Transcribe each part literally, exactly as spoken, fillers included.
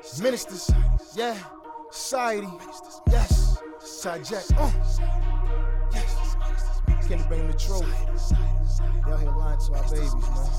Ministers, yeah. Society, yes. Side Jack, uh. Yes. Can't bring them the truth. They out here lying to our babies,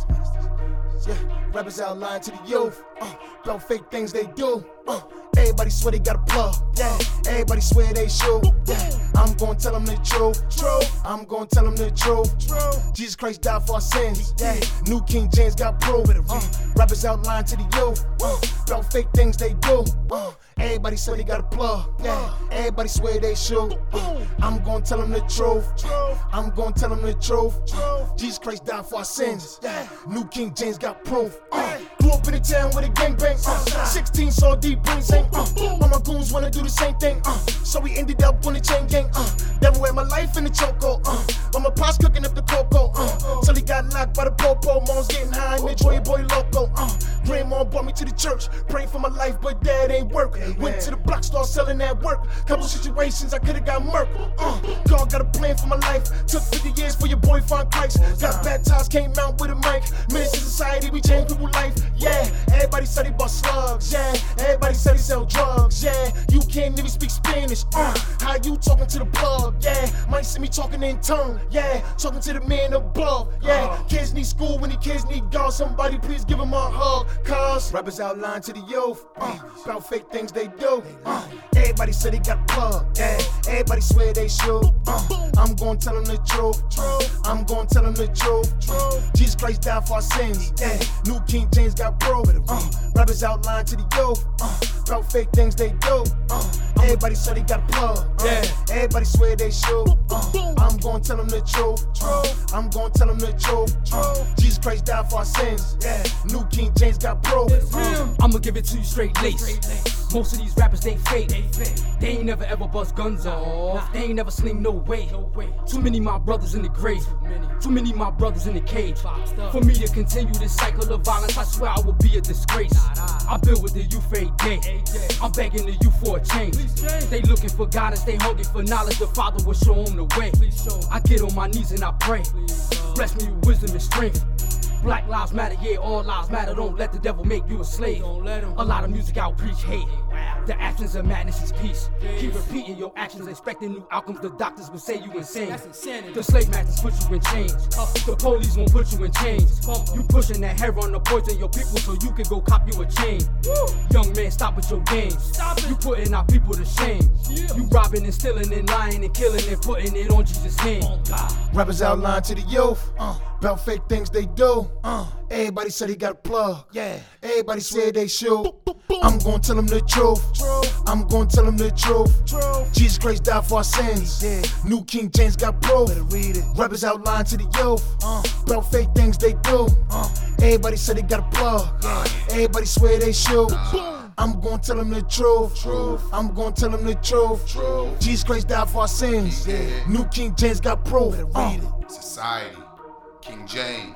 man. Yeah, rappers out lying to the youth. Uh, about fake things they do. Uh, everybody swear they got a plug. Yeah, everybody swear they shoot. Yeah, I'm gonna tell them the truth. True. I'm gonna tell them the truth. True. Jesus Christ died for our sins. Yeah, New King James got proof. Uh, rappers out lying to the youth. Uh, about fake things they do. Uh, everybody swear they got a plug. Yeah, everybody swear they shoot. Uh, I'm gonna tell them the truth. I'm gonna tell them the truth. Jesus Christ died for our sins. Yeah, New King James got proof. Uh, blew up in the town with a gangbang. Uh, sixteen saw deep brains ain't. Uh, all my goons wanna do the same thing. Uh, so we ended up on the chain gang. Uh, devil wear my life in the choco. Uh, but my pops cooking up the cocoa. Uh, till he got locked by the popo. Mom's getting high and enjoy your boy loco. Uh, grandma brought me to the church, praying for my life, but that ain't work. Amen. Went to the block, started selling that work. Couple situations I could've got murked. Uh, God got a plan for my life. Took fifty years for your boy find Christ. Got baptized, came out with a mic. Minister society, we change people's life. Yeah, everybody said he bought slugs. Yeah, everybody said he sell drugs. Yeah, you can't even speak Spanish. Uh, how you talking to the plug? Yeah, might see me talking in tongue. Yeah, talking to the man above. Yeah, kids need school when the kids need God. Somebody please give them a hug. Cause rappers out lying to the youth. Uh, about fake things they do. Uh, everybody said they got a plug. Yeah, everybody swear they shoot. Uh, I'm gonna tell them the truth. I'm gonna tell them the truth. Jesus Christ died for our sins. Yeah, New King James got proof. Uh, rappers out lying to the youth. Uh, about fake things they do. Uh, everybody said they got a plug. Uh, yeah, everybody swear they shoot. Uh, I'm gonna tell them the truth. Uh, I'm gonna tell them the truth. Uh, Jesus Christ died for our sins. Yeah, New King James got proof. Uh, I'ma give it to you straight lace. Most of these rappers they fake. They ain't never ever bust guns off. They ain't never sling no way. Too many my brothers in the grave. Too many my brothers in the cage. For me to continue this cycle of violence, I swear I will be a disgrace. I build with the youth every day. I'm begging the youth for a change. They looking for guidance, they hungry for knowledge. The Father will show them the way. I get on my knees and I pray. Bless me with wisdom and strength. Black lives matter, yeah, all lives matter. Don't let the devil make you a slave. A lot of music out preach hate. The actions of madness is peace. Keep repeating your actions, expecting new outcomes. The doctors will say you insane. The slave masters put you in chains. The police won't put you in chains. You pushing that heroin to poison your people so you can go cop you a chain. Young man, stop with your games. You putting our people to shame. You robbing and stealing and lying and killing and putting it on Jesus' name. Rappers out lying to the youth. Uh, about fake things they do. Uh, everybody said he got a plug. Yeah, everybody swear they shoot. I'm gonna tell them the truth. I'm gonna tell them the truth. Jesus Christ died for our sins. Yeah, New King James got proof. Read it. Rappers out lying to the youth. Uh, about fake things they do. Uh, everybody said they got a plug. Yeah, everybody swear they shoot. I'm gonna tell them the truth. I'm gonna tell them the truth. Jesus Christ died for our sins. Yeah, New King James got proof. Uh. Society, King James.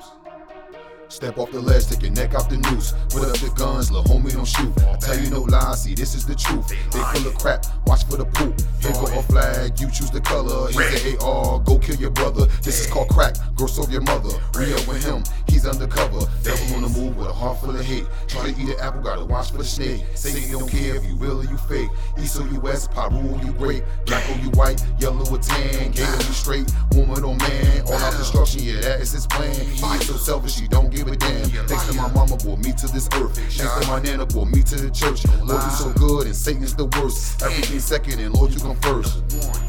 Step off the ledge, take your neck off the noose. Put up the guns, little homie, don't shoot. I tell you no lies, see, this is the truth. They full of crap, watch for the poop. Here go a flag, you choose the color. Here's the A R, go kill your brother. This is called crack, go serve your mother. Re up with him, he's undercover. Devil on the move with a heart full of hate. Try to eat an apple, gotta watch for the snake. Say you don't care if you real or you fake. East or you west, Peru you great. Black or you white, yellow or tan. Gay or you straight, woman or man. All out destruction, yeah, that is his plan. He is so selfish, he don't give a damn. Thanks to my mama, brought me to this earth. Thanks to my nana, brought me to the church. Lord, you so good and Satan's the worst. Everything second and Lord, you come first.